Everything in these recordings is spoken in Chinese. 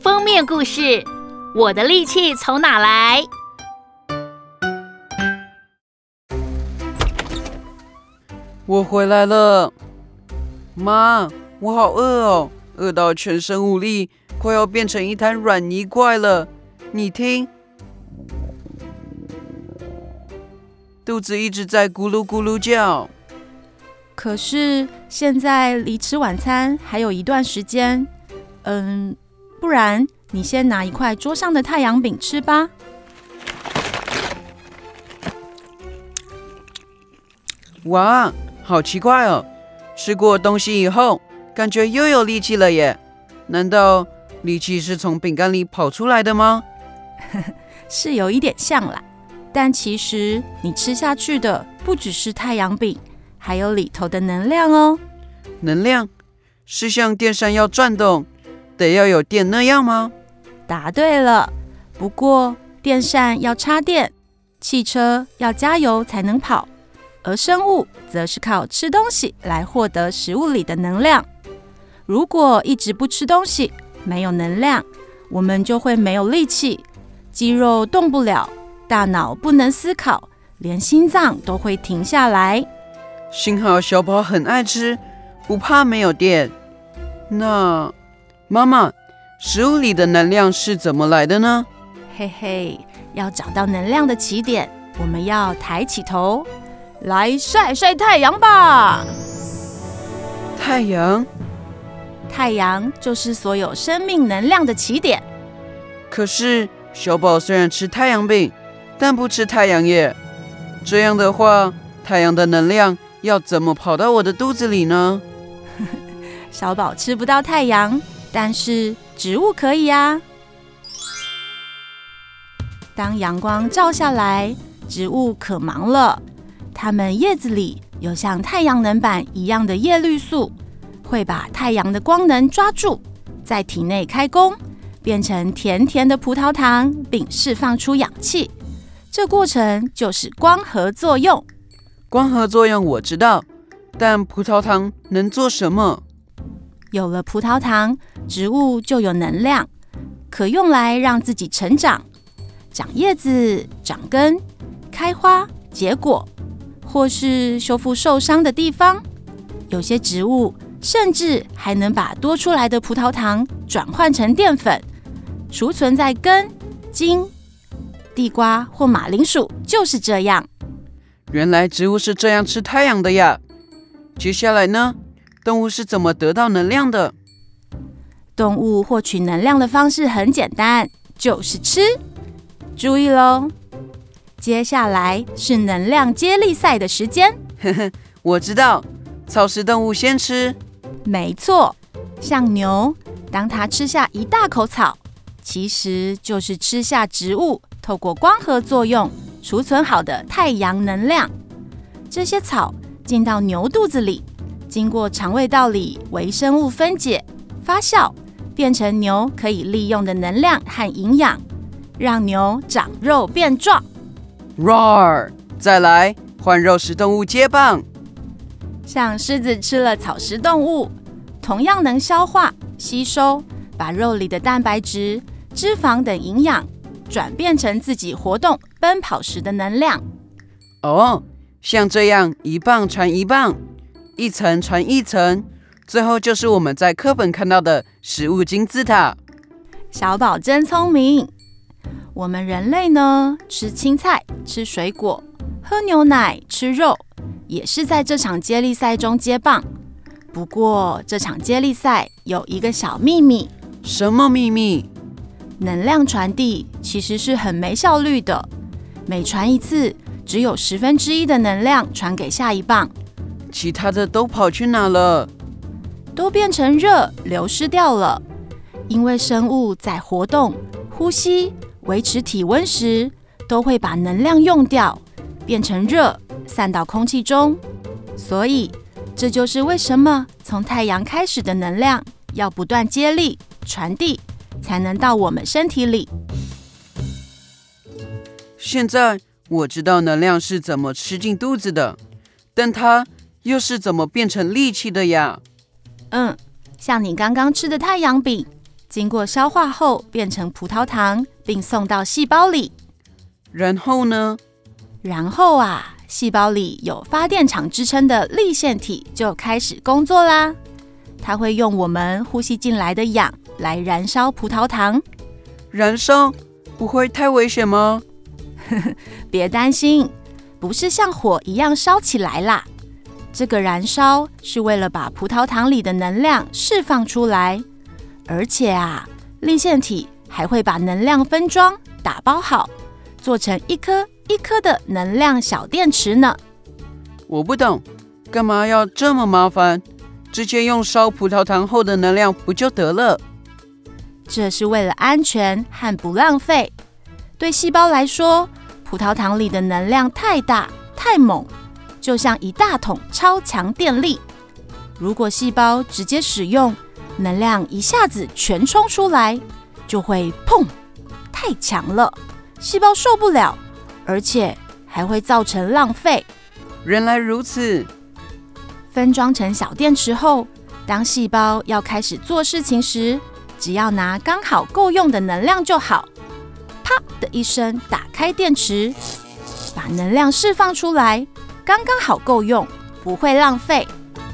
封面故事：我的力气从哪来？ 我回来了，妈，我好饿哦，饿到全身无力，快要变成一滩软泥块了。你听，肚子一直在咕噜咕噜叫。 可是现在离吃晚餐还有一段时间，不然你先拿一块桌上的太阳饼吃吧。 哇，好奇怪哦！吃过东西以后，感觉又有力气了耶。难道力气是从饼干里跑出来的吗？ 是有一点像啦，但其实你吃下去的不只是太阳饼，还有里头的能量哦。 能量是像电扇要转动，得要有电那样吗？ 答对了，不过电扇要插电，汽车要加油才能跑，而生物则是靠吃东西来获得食物里的能量。如果一直不吃东西，没有能量，我们就会没有力气，肌肉动不了，大脑不能思考，连心脏都会停下来。 幸好小宝很爱吃，不怕没有电。那妈妈，食物里的能量是怎么来的呢？ 嘿嘿，要找到能量的起点，我们要抬起头，来晒晒太阳吧。 太阳？ 太阳就是所有生命能量的起点。 可是小宝虽然吃太阳饼，但不吃太阳耶。这样的话，太阳的能量要怎么跑到我的肚子里呢？ 小宝吃不到太阳，但是植物可以啊。当阳光照下来，植物可忙了，它们叶子里有像太阳能板一样的叶绿素，会把太阳的光能抓住，在体内开工，变成甜甜的葡萄糖，并释放出氧气。这过程就是光合作用。 光合作用我知道，但葡萄糖能做什么？ 有了葡萄糖，植物就有能量，可用来让自己成长，长叶子、长根、开花、结果，或是修复受伤的地方。有些植物甚至还能把多出来的葡萄糖转换成淀粉，储存在根、茎。地瓜或马铃薯就是这样。 原来植物是这样吃太阳的呀。接下来呢？动物是怎么得到能量的？ 动物获取能量的方式很简单，就是吃。注意咯，接下来是能量接力赛的时间。 我知道，草食动物先吃。 没错，像牛，当它吃下一大口草，其实就是吃下植物透过光合作用储存好的太阳能量。这些草进到牛肚子里，经过肠胃道里微生物分解、发酵，变成牛可以利用的能量和营养，让牛长肉变壮。 Roar！ 再来，换肉食动物接棒。 像狮子吃了草食动物，同样能消化、吸收，把肉里的蛋白质、脂肪等营养转变成自己活动、奔跑时的能量。 哦，像这样一棒传一棒，一层传一层，最后就是我们在课本看到的食物金字塔。 小宝真聪明。我们人类呢，吃青菜、吃水果、喝牛奶、吃肉，也是在这场接力赛中接棒。不过，这场接力赛有一个小秘密。 什么秘密？ 能量传递其实是很没效率的，每传一次，只有1/10的能量传给下一棒， 其他的都跑去哪了？ 都变成热流失掉了。因为生物在活动、呼吸、维持体温时，都会把能量用掉，变成热散到空气中。所以，这就是为什么从太阳开始的能量要不断接力传递，才能到我们身体里。 现在我知道能量是怎么吃进肚子的，但它又是怎么变成力气的呀？ 像你刚刚吃的太阳饼， 经过消化后变成葡萄糖，并送到细胞里。 然后呢？ 然后啊，细胞里有发电厂之称的粒线体就开始工作啦。它会用我们呼吸进来的氧来燃烧葡萄糖。 燃烧不会太危险吗？ 别担心，不是像火一样烧起来啦。这个燃烧是为了把葡萄糖里的能量释放出来，而且啊，粒线体还会把能量分装打包好，做成一颗一颗的能量小电池呢。 我不懂，干嘛要这么麻烦？直接用烧葡萄糖后的能量不就得了？ 这是为了安全和不浪费。对细胞来说，葡萄糖里的能量太大太猛，就像一大桶超强电力。如果细胞直接使用，能量一下子全冲出来，就会砰，太强了，细胞受不了，而且还会造成浪费。 原来如此。 分装成小电池后，当细胞要开始做事情时，只要拿刚好够用的能量就好。啪的一声打开电池，把能量释放出来，刚刚好够用，不会浪费。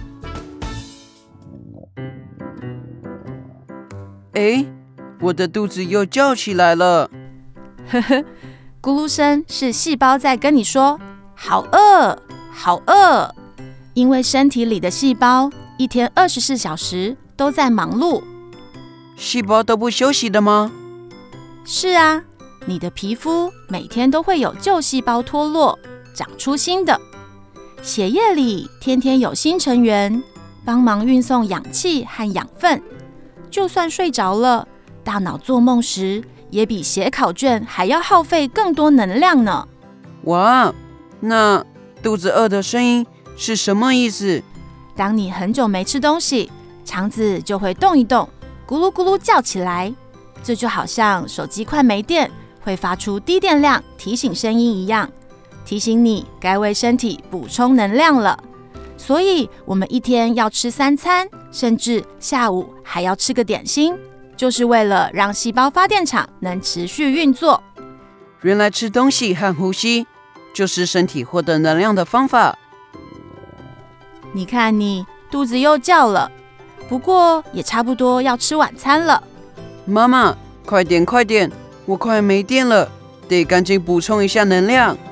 诶，我的肚子又叫起来了。 呵呵，咕噜声是细胞在跟你说好饿好饿，因为身体里的细胞一天24小时都在忙碌。 细胞都不休息的吗？ 是啊，你的皮肤每天都会有旧细胞脱落，长出新的。血液里天天有新成员，帮忙运送氧气和养分。就算睡着了，大脑做梦时也比写考卷还要耗费更多能量呢。 哇，那肚子饿的声音是什么意思？ 当你很久没吃东西，肠子就会动一动，咕噜咕噜叫起来。这就好像手机快没电，会发出低电量提醒声音一样，提醒你该为身体补充能量了。所以我们一天要吃3餐，甚至下午还要吃个点心，就是为了让细胞发电厂能持续运作。 原来吃东西和呼吸就是身体获得能量的方法。 你看你肚子又叫了，不过也差不多要吃晚餐了。 妈妈，快点快点，我快没电了，得赶紧补充一下能量。